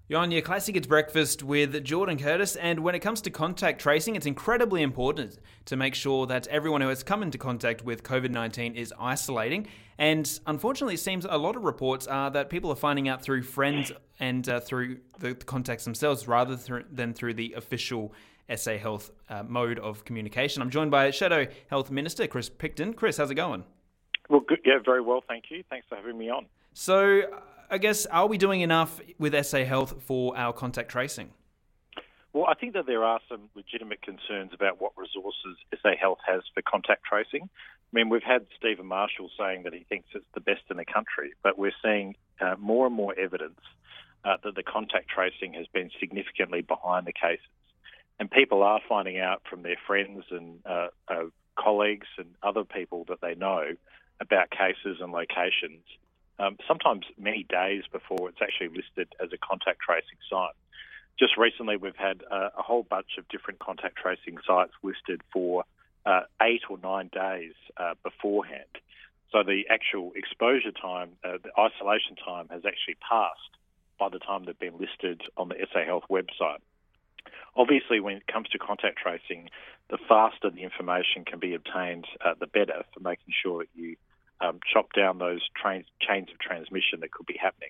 You're on your Classic It's Breakfast with Jordan Curtis, and when it comes to contact tracing, it's incredibly important to make sure that everyone who has come into contact with COVID-19 is isolating. And unfortunately, it seems a lot of reports are that people are finding out through friends and through the contacts themselves rather than through the official SA Health mode of communication. I'm joined by Shadow Health Minister Chris Picton. Chris, how's it going? Well, good. Yeah, very well, thank you. Thanks for having me on. So, I guess, are we doing enough with SA Health for our contact tracing? Well, I think that there are some legitimate concerns about what resources SA Health has for contact tracing. I mean, we've had Stephen Marshall saying that he thinks it's the best in the country, but we're seeing more and more evidence that the contact tracing has been significantly behind the cases. And people are finding out from their friends and colleagues and other people that they know about cases and locations, sometimes many days before it's actually listed as a contact tracing site. Just recently, we've had a whole bunch of different contact tracing sites listed for 8 or 9 days beforehand. So the actual exposure time, the isolation time has actually passed by the time they've been listed on the SA Health website. Obviously, when it comes to contact tracing, the faster the information can be obtained, the better for making sure that you chop down those chains of transmission that could be happening.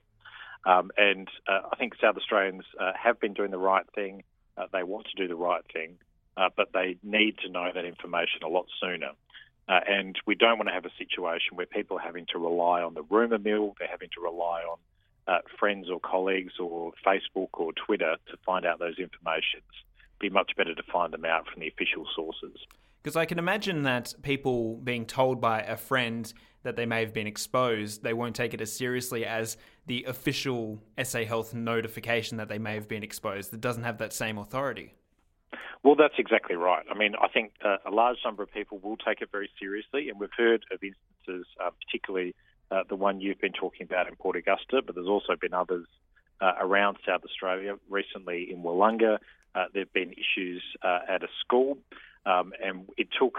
And I think South Australians have been doing the right thing. They want to do the right thing, but they need to know that information a lot sooner. And we don't want to have a situation where people are having to rely on the rumour mill, they're having to rely on friends or colleagues or Facebook or Twitter to find out those informations. It'd be much better to find them out from the official sources. Because I can imagine that people being told by a friend that they may have been exposed, they won't take it as seriously as the official SA Health notification that they may have been exposed. It doesn't have that same authority. Well, that's exactly right. I mean, I think a large number of people will take it very seriously, and we've heard of instances, particularly the one you've been talking about in Port Augusta, but there's also been others around South Australia. Recently in Wollonga, there have been issues at a school, and it took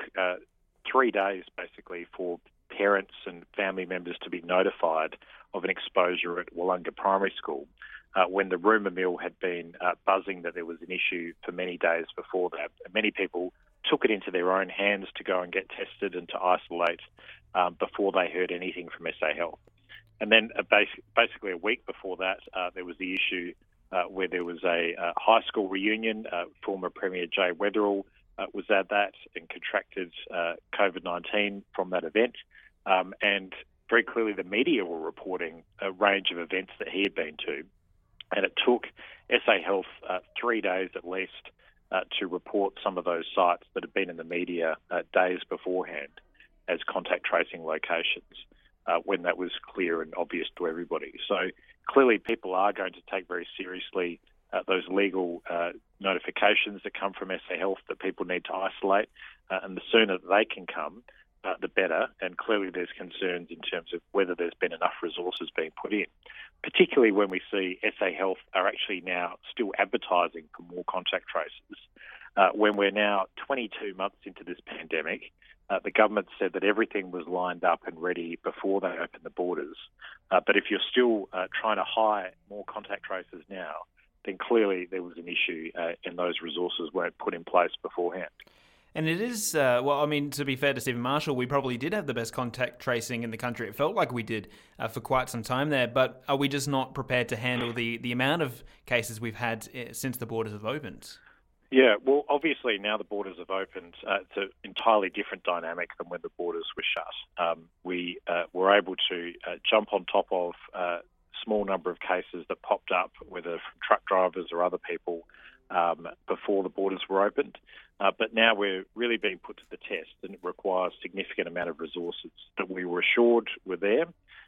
3 days basically for parents and family members to be notified of an exposure at Wollonga Primary School when the rumour mill had been buzzing that there was an issue for many days before that. And many people took it into their own hands to go and get tested and to isolate before they heard anything from SA Health. And then basically a week before that, there was the issue where there was a high school reunion. Former Premier Jay Weatherill was at that and contracted COVID-19 from that event. And very clearly the media were reporting a range of events that he had been to. And it took SA Health 3 days at least to report some of those sites that had been in the media days beforehand as contact tracing locations when that was clear and obvious to everybody. So clearly people are going to take very seriously those legal notifications that come from SA Health that people need to isolate, and the sooner that they can come, the better. And clearly there's concerns in terms of whether there's been enough resources being put in, particularly when we see SA Health are actually now still advertising for more contact traces. When we're now 22 months into this pandemic, the government said that everything was lined up and ready before they opened the borders. But if you're still trying to hire more contact tracers now, then clearly there was an issue and those resources weren't put in place beforehand. And it is, to be fair to Stephen Marshall, we probably did have the best contact tracing in the country. It felt like we did for quite some time there, but are we just not prepared to handle the amount of cases we've had since the borders have opened? Yeah, well, obviously now the borders have opened, it's an entirely different dynamic than when the borders were shut. We were able to jump on top of a small number of cases that popped up, whether from truck drivers or other people, before the borders were opened. But now we're really being put to the test, and it requires a significant amount of resources that we were assured were there.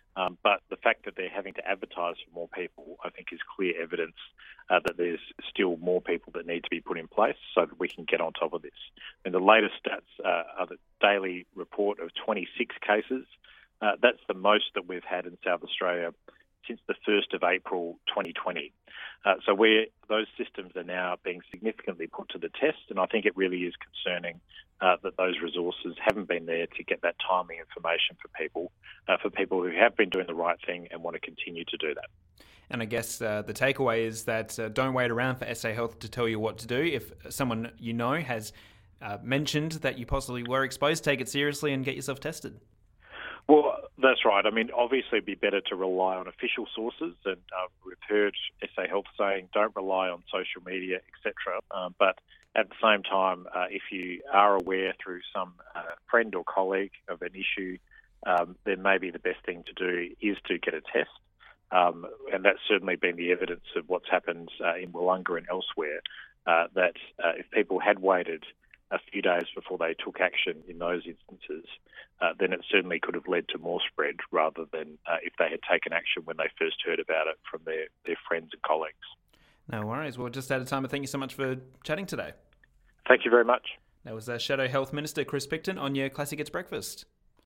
But the fact that they're having to advertise for more people, I think, is clear evidence that there's still more people that need to be put in place so that we can get on top of this. And the latest stats are the daily report of 26 cases. That's the most that we've had in South Australia since the 1st of April 2020. So those systems are now being significantly put to the test, and I think it really is concerning that those resources haven't been there to get that timely information for people who have been doing the right thing and want to continue to do that. And I guess the takeaway is that don't wait around for SA Health to tell you what to do. If someone you know has mentioned that you possibly were exposed, take it seriously and get yourself tested. Well, that's right. I mean, obviously it'd be better to rely on official sources, and we've heard SA Health saying don't rely on social media, etc. But at the same time, if you are aware through some friend or colleague of an issue, then maybe the best thing to do is to get a test. And that's certainly been the evidence of what's happened in Wollonga and elsewhere, that if people had waited a few days before they took action in those instances, then it certainly could have led to more spread rather than if they had taken action when they first heard about it from their friends and colleagues. No worries. Well, just out of time, but thank you so much for chatting today. Thank you very much. That was Shadow Health Minister Chris Picton on your Classic Hits Breakfast.